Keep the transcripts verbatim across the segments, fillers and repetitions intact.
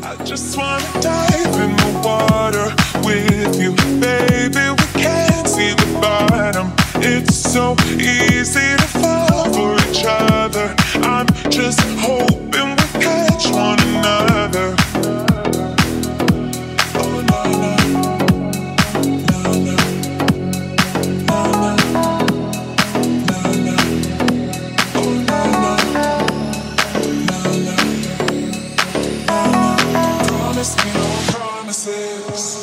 I just wanna dive in the water with you, baby. We can't see the bottom. It's so easy to fall for each other. I'm just hoping we catch one another. Oh no no no no no no no no. Oh no no no no no no. Promise me no promises.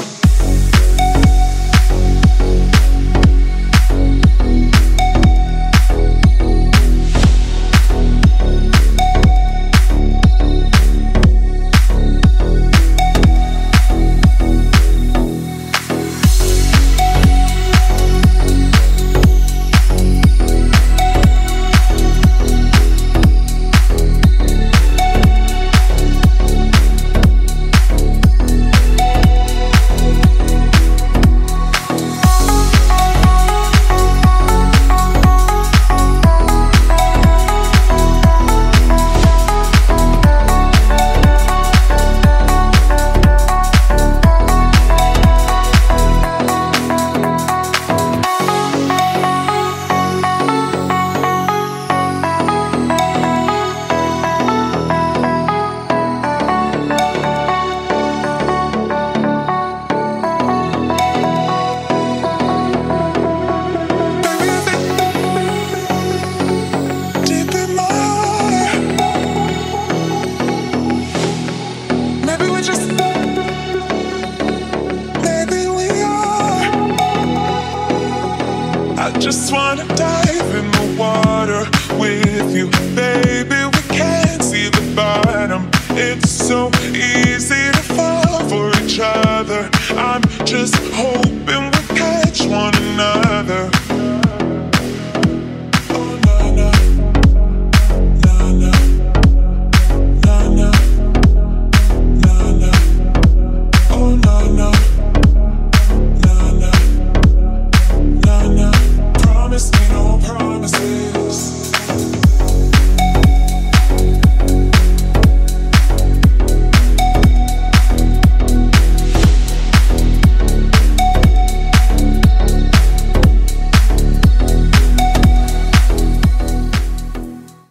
I just wanna dive in the water with you, baby. We can't see the bottom. It's so easy to fall for each other. I'm just hoping we'll catch one another.